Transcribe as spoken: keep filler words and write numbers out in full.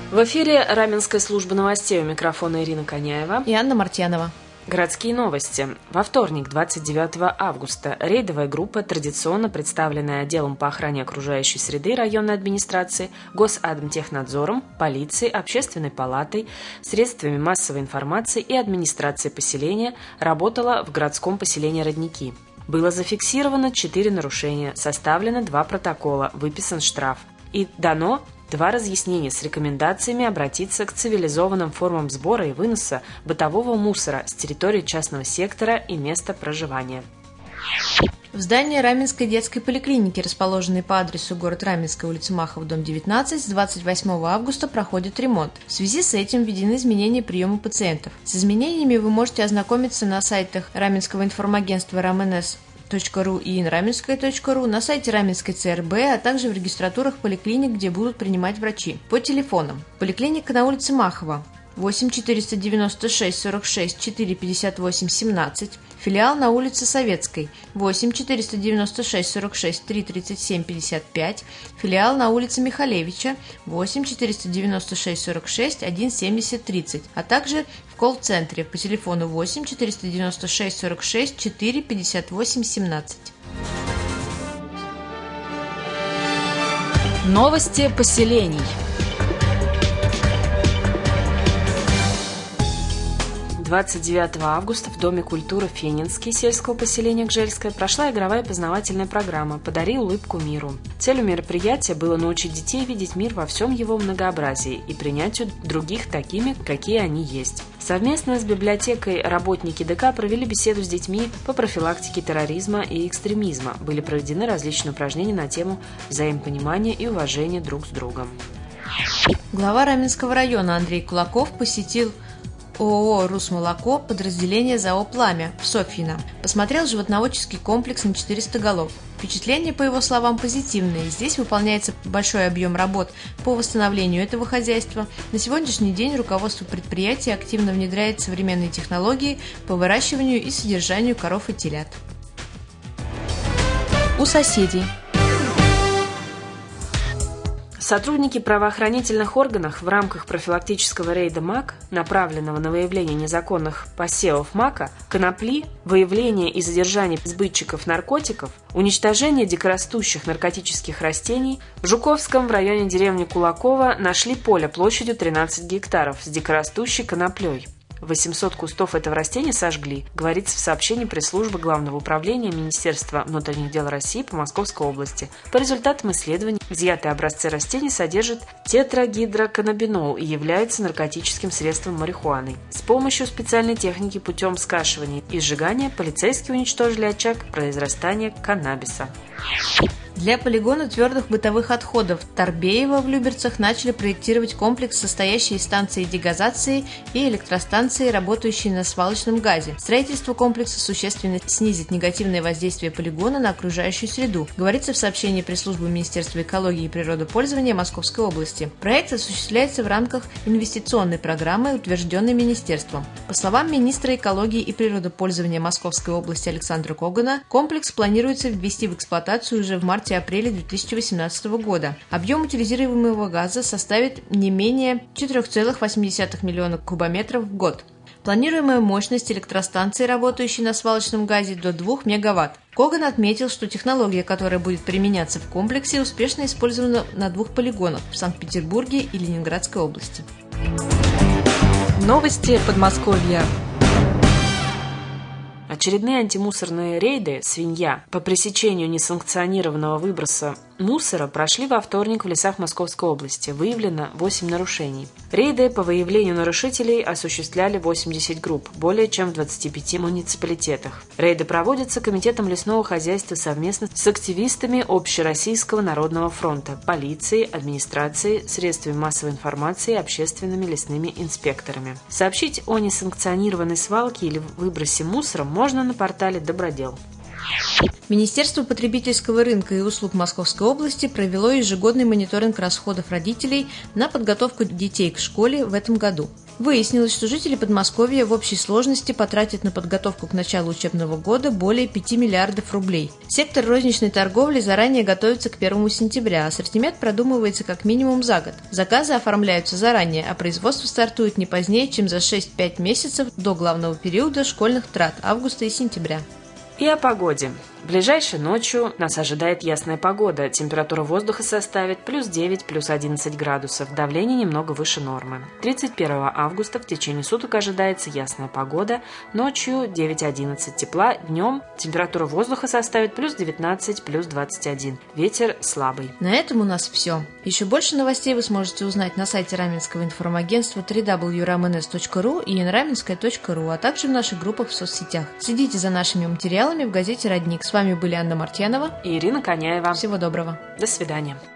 В эфире Раменская служба новостей, у микрофона Ирина Коняева и Анна Мартьянова. Городские новости. Во вторник, двадцать девятого августа, рейдовая группа, традиционно представленная отделом по охране окружающей среды районной администрации, Госадмтехнадзором, полицией, общественной палатой, средствами массовой информации и администрацией поселения, работала в городском поселении Родники. Было зафиксировано четыре нарушения, составлено два протокола, выписан штраф и дано два разъяснения с рекомендациями обратиться к цивилизованным формам сбора и выноса бытового мусора с территории частного сектора и места проживания. В здании Раменской детской поликлиники, расположенной по адресу город Раменская, улица Махова, дом девятнадцать, с двадцать восьмого августа проходит ремонт. В связи с этим введены изменения приема пациентов. С изменениями вы можете ознакомиться на сайтах Раменского информагентства РАМНС точка ру и инраменская точка ру, на сайте Раменской ЦРБ, а также в регистратурах поликлиник, где будут принимать врачи. По телефонам. Поликлиника на улице Махова восемь четыреста девяносто шесть сорок шесть четыре пятьдесят восемь семнадцать, филиал на улице Советской восемь четыреста девяносто шесть сорок шесть три тридцать семь пятьдесят пять, филиал на улице Михалевича восемь четыреста девяносто шесть сорок шесть один семьдесят тридцать, а также в колл-центре по телефону восемь четыреста девяносто шесть сорок шесть четыре пятьдесят восемь семнадцать. Новости поселений. двадцать девятого августа в Доме культуры Фенинский сельского поселения Гжельское прошла игровая познавательная программа «Подари улыбку миру». Целью мероприятия было научить детей видеть мир во всем его многообразии и принятию других такими, какие они есть. Совместно с библиотекой работники ДК провели беседу с детьми по профилактике терроризма и экстремизма. Были проведены различные упражнения на тему взаимопонимания и уважения друг с другом. Глава Раменского района Андрей Кулаков посетил ООО «Русмолоко», подразделение ЗАО «Пламя» в Софьино. Посмотрел животноводческий комплекс на четыреста голов. Впечатления, по его словам, позитивные. Здесь выполняется большой объем работ по восстановлению этого хозяйства. На сегодняшний день руководство предприятия активно внедряет современные технологии по выращиванию и содержанию коров и телят. У соседей. Сотрудники правоохранительных органов в рамках профилактического рейда МАК, направленного на выявление незаконных посевов мака, конопли, выявление и задержание сбытчиков наркотиков, уничтожение дикорастущих наркотических растений, в Жуковском в районе деревни Кулакова нашли поле площадью тринадцать гектаров с дикорастущей коноплей. восемьсот кустов этого растения сожгли, говорится в сообщении пресс-службы Главного управления Министерства внутренних дел России по Московской области. По результатам исследований, изъятые образцы растений содержат тетрагидроканнабинол и являются наркотическим средством марихуаны. С помощью специальной техники путем скашивания и сжигания полицейские уничтожили очаг произрастания каннабиса. Для полигона твердых бытовых отходов Торбеева в Люберцах начали проектировать комплекс, состоящий из станции дегазации и электростанции, работающей на свалочном газе. Строительство комплекса существенно снизит негативное воздействие полигона на окружающую среду, говорится в сообщении пресс-службы Министерства экологии и природопользования Московской области. Проект осуществляется в рамках инвестиционной программы, утвержденной Министерством. По словам министра экологии и природопользования Московской области Александра Когана, комплекс планируется ввести в эксплуатацию уже в марте-апреле две тысячи восемнадцатого года. Объем утилизируемого газа составит не менее четыре целых восемь десятых миллиона кубометров в год. Планируемая мощность электростанции, работающей на свалочном газе, до двух мегаватт. Коган отметил, что технология, которая будет применяться в комплексе, успешно использована на двух полигонах в Санкт-Петербурге и Ленинградской области. Новости Подмосковья. Очередные антимусорные рейды «Свинья» по пресечению несанкционированного выброса мусора прошли во вторник в лесах Московской области. Выявлено восемь нарушений. Рейды по выявлению нарушителей осуществляли восемьдесят групп, более чем в двадцати пяти муниципалитетах. Рейды проводятся Комитетом лесного хозяйства совместно с активистами Общероссийского народного фронта, полицией, администрацией, средствами массовой информации и общественными лесными инспекторами. Сообщить о несанкционированной свалке или выбросе мусора можно на портале «Добродел». Министерство потребительского рынка и услуг Московской области провело ежегодный мониторинг расходов родителей на подготовку детей к школе в этом году. Выяснилось, что жители Подмосковья в общей сложности потратят на подготовку к началу учебного года более пяти миллиардов рублей. Сектор розничной торговли заранее готовится к первому сентября, ассортимент продумывается как минимум за год. Заказы оформляются заранее, а производство стартует не позднее, чем за шесть-пять месяцев до главного периода школьных трат – августа и сентября. И о погоде. Ближайшей ночью нас ожидает ясная погода. Температура воздуха составит плюс девять, плюс одиннадцать градусов. Давление немного выше нормы. тридцать первого августа в течение суток ожидается ясная погода. Ночью девять-одиннадцать тепла. Днем температура воздуха составит плюс девятнадцать, плюс двадцать один. Ветер слабый. На этом у нас все. Еще больше новостей вы сможете узнать на сайте Раменского информагентства дабл ю дабл ю дабл ю точка рамэнэс точка ру и эн раменская точка ру, а также в наших группах в соцсетях. Следите за нашими материалами в газете «Родник». С вами были Анна Мартьянова и Ирина Коняева. Всего доброго. До свидания.